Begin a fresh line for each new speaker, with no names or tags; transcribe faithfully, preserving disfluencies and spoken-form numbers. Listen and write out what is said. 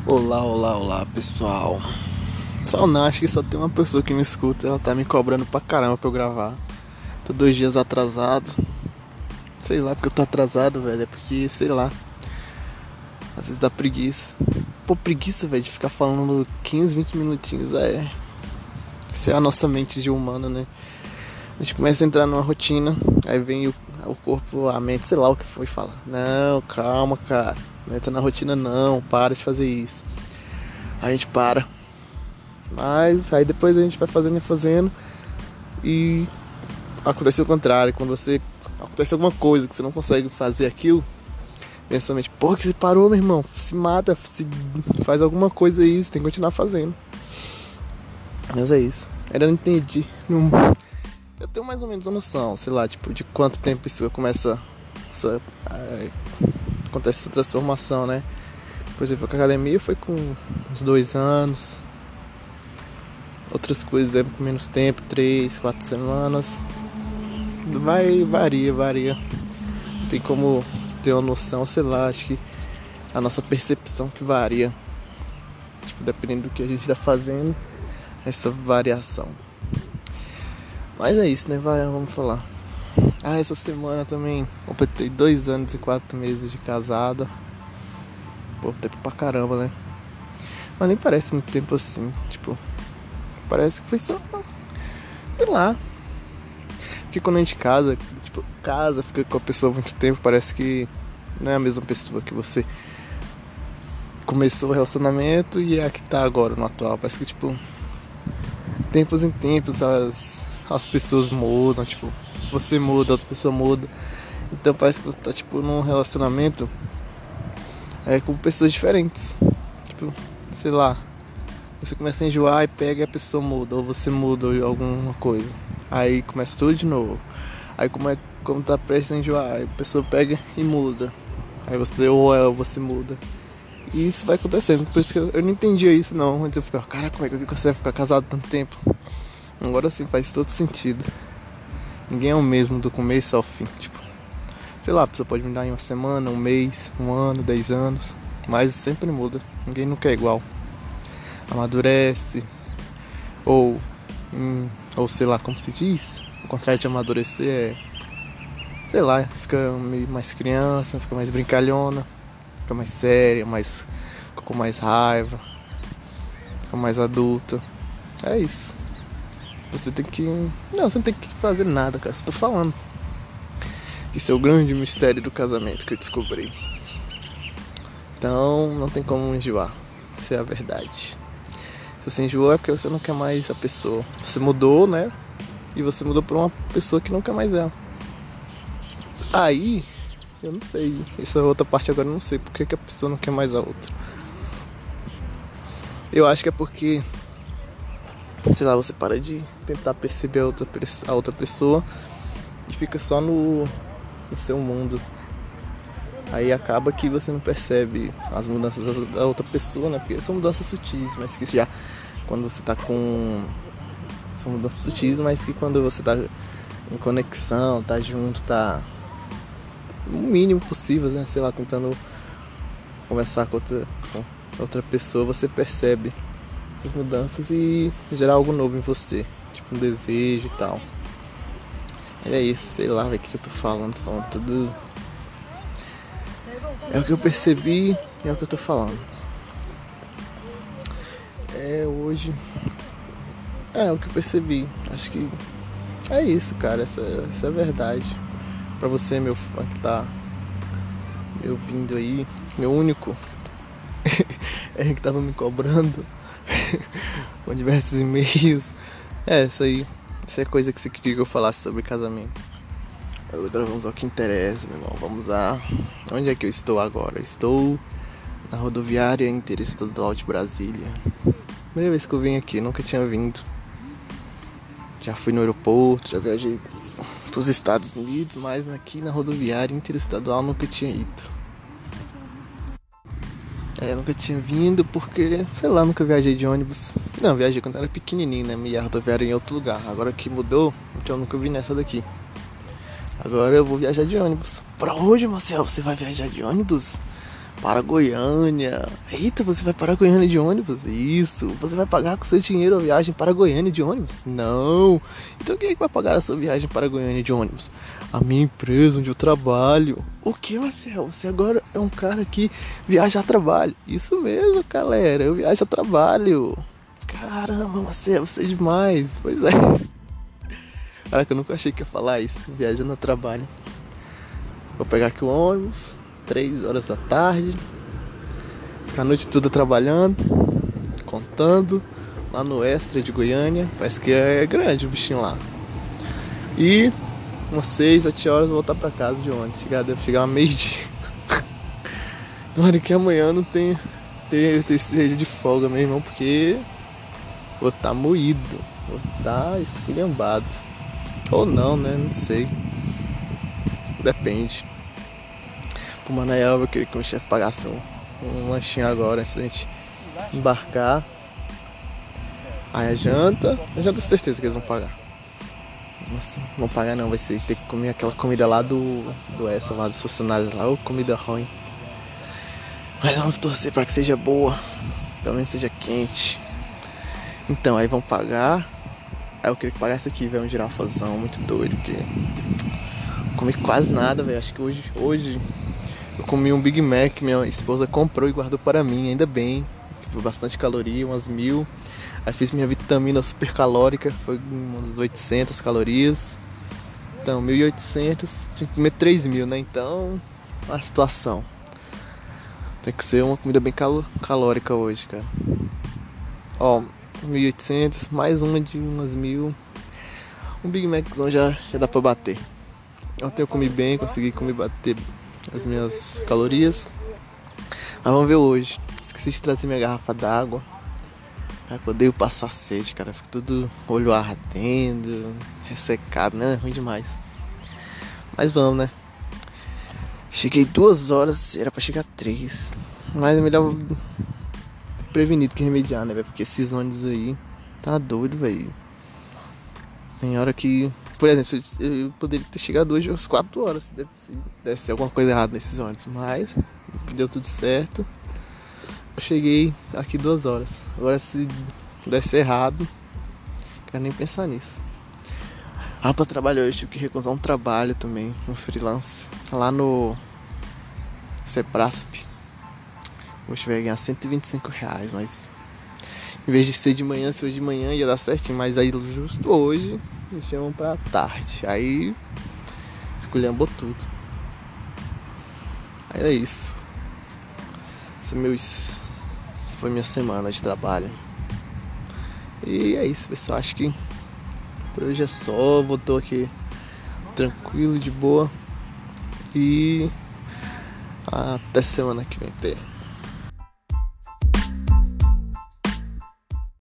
Olá, olá, olá, pessoal. Só não, acho que só tem uma pessoa que me escuta. Ela tá me cobrando pra caramba pra eu gravar. Tô dois dias atrasado. Sei lá porque eu tô atrasado, velho. É porque, sei lá, às vezes dá preguiça. Pô, preguiça, velho, de ficar falando quinze, vinte minutinhos. É. Isso é a nossa mente de humano, né? A gente começa a entrar numa rotina. Aí vem o, o corpo, a mente, sei lá o que foi, e fala: Não, calma, cara. Não entra na rotina, não. Para de fazer isso. Aí a gente para. Mas aí depois a gente vai fazendo e fazendo e acontece o contrário. Quando você acontece alguma coisa que você não consegue fazer aquilo, vem sua mente: pô, que você parou, meu irmão, se mata, se faz alguma coisa aí, você tem que continuar fazendo. Mas é isso, ainda não entendi. Não... Eu tenho mais ou menos uma noção, sei lá, tipo, de quanto tempo isso começa essa, é, acontece essa transformação, né? Por exemplo, a academia foi com uns dois anos. Outras coisas é com menos tempo, três, quatro semanas. Vai, varia, varia. Tem como ter uma noção, sei lá, acho que a nossa percepção que varia. Tipo, dependendo do que a gente tá fazendo, essa variação. Mas é isso, né? Vai, vamos falar. Ah, essa semana também completei dois anos e quatro meses de casada. Pô, tempo pra caramba, né? Mas nem parece muito tempo assim, tipo... Parece que foi só, sei lá. Porque quando a gente casa, tipo, casa, fica com a pessoa há muito tempo, parece que não é a mesma pessoa que você começou o relacionamento e é a que tá agora no atual. Parece que, tipo, tempos em tempos as, as pessoas mudam, tipo, você muda, outra pessoa muda. Então parece que você tá, tipo, num relacionamento é, com pessoas diferentes. Tipo, sei lá. Você começa a enjoar e pega e a pessoa muda, ou você muda alguma coisa. Aí começa tudo de novo. Aí como é como tá prestes a enjoar, aí a pessoa pega e muda. Aí você ou é, ou você muda. E isso vai acontecendo. Por isso que eu, eu não entendia isso não. Antes eu ficava, cara, como é que eu consigo ficar casado tanto tempo? Agora sim faz todo sentido. Ninguém é o mesmo do começo ao fim. Tipo, sei lá, a pessoa pode mudar em uma semana, um mês, um ano, dez anos. Mas sempre muda. Ninguém nunca é igual. Amadurece, ou, hum, ou sei lá como se diz, o contrário de amadurecer é, sei lá, fica meio mais criança, fica mais brincalhona, fica mais séria, mais, fica com mais raiva, fica mais adulta. É isso. Você tem que, não, você não tem que fazer nada, cara, só tô falando. Isso é o grande mistério do casamento que eu descobri. Então não tem como enjoar, isso é a verdade. Se você enjoou é porque você não quer mais a pessoa. Você mudou, né? E você mudou pra uma pessoa que não quer mais ela. Aí, eu não sei. Essa outra parte agora eu não sei. Por que, que a pessoa não quer mais a outra? Eu acho que é porque, sei lá, você para de tentar perceber a outra, a outra pessoa e fica só no, no seu mundo. Aí acaba que você não percebe as mudanças da outra pessoa, né? Porque são mudanças sutis, mas que já quando você tá com... São mudanças sutis, mas que quando você tá em conexão, tá junto, tá o mínimo possível, né? Sei lá, tentando conversar com outra, com outra pessoa, você percebe essas mudanças e gerar algo novo em você. Tipo um desejo e tal. E é isso, sei lá, velho, o que eu tô falando, tô falando tudo... É o que eu percebi e é o que eu tô falando. É hoje. É o que eu percebi. Acho que é isso, cara. Essa, essa é a verdade. Pra você, meu fã que tá me ouvindo aí, meu único é que tava me cobrando com diversos e-mails. É, isso aí. Isso é coisa que você queria que eu falasse sobre casamento. Mas agora vamos ao que interessa, meu irmão. Vamos lá. Onde é que eu estou agora? Estou na rodoviária interestadual de Brasília. Primeira vez que eu vim aqui, nunca tinha vindo. Já fui no aeroporto, já viajei para os Estados Unidos, mas aqui na rodoviária interestadual nunca tinha ido. É, nunca tinha vindo porque, sei lá, nunca viajei de ônibus. Não, viajei quando era pequenininho, né? Minha rodoviária em outro lugar. Agora que mudou, então eu nunca vim nessa daqui. Agora eu vou viajar de ônibus. Pra onde, Marcel? Você vai viajar de ônibus? para Goiânia. Eita, você vai para Goiânia de ônibus? Isso. Você vai pagar com seu dinheiro a viagem para Goiânia de ônibus? Não. Então quem é que vai pagar a sua viagem para Goiânia de ônibus? A minha empresa onde eu trabalho. O que, Marcel? Você agora é um cara que viaja a trabalho. Isso mesmo, galera. Eu viajo a trabalho. Caramba, Marcel, você é demais. Pois é. Caraca, eu nunca achei que ia falar isso. Viajando a trabalho. Vou pegar aqui o ônibus. Três horas da tarde. Ficar a noite toda trabalhando. Contando. Lá no Extra de Goiânia. Parece que é grande o bichinho lá. E umas seis, sete horas vou voltar pra casa de ônibus. Chegar, devo chegar a meio-dia. Tomara que amanhã não tenha ter, ter esteja de folga, meu irmão, porque vou estar tá moído. Vou estar tá esculhambado. Ou não, né? Não sei. Depende. Pro Manael, eu queria que o meu chefe pagasse um, um lanchinho agora antes da gente embarcar. Aí a janta, a janta com certeza que eles vão pagar. Não vão pagar não, vai ser ter que comer aquela comida lá do do essa lá dos funcionários lá, ou comida ruim. Mas vamos torcer para que seja boa, pelo menos seja quente. Então, aí vão pagar. Aí eu queria que pagasse aqui, velho, um girafazão muito doido, porque comi quase nada, velho. Acho que hoje, hoje eu comi um Big Mac, minha esposa comprou e guardou para mim, ainda bem. Tipo, bastante caloria, umas mil. Aí fiz minha vitamina super calórica, foi umas oitocentas calorias. Então, mil e oitocentos, tinha que comer três mil, né? Então, a situação. Tem que ser uma comida bem cal- calórica hoje, cara. Ó, mil e oitocentos, mais uma de umas mil. Um Big Maczão já, já dá pra bater. Ontem eu comi bem, consegui comer bater as minhas calorias. Mas vamos ver hoje. Esqueci de trazer minha garrafa d'água. Cara, eu odeio passar sede, cara. Fica tudo olho ardendo, ressecado, né? Ruim demais. Mas vamos, né? Cheguei duas horas, era pra chegar três. Mas é melhor prevenido que remediar, né, velho? Porque esses ônibus aí, tá doido, velho. Tem hora que, por exemplo, eu poderia ter chegado hoje às quatro horas. Deve ser, deve ser alguma coisa errada nesses ônibus. Mas deu tudo certo. Eu cheguei aqui duas horas. Agora se desse errado, não quero nem pensar nisso. Ah, pra trabalhar hoje tive que recusar um trabalho também, um freelance. Lá no Ceprasp. Hoje vai ganhar cento e vinte e cinco reais, mas em vez de ser de manhã, se hoje de manhã ia dar certinho. Mas aí justo hoje me chamam pra tarde. Aí esculhambou tudo. Aí é isso. Esse é meu... Essa foi minha semana de trabalho. E é isso, pessoal. Acho que por hoje é só. Voltou aqui tranquilo, de boa. E até semana que vem ter.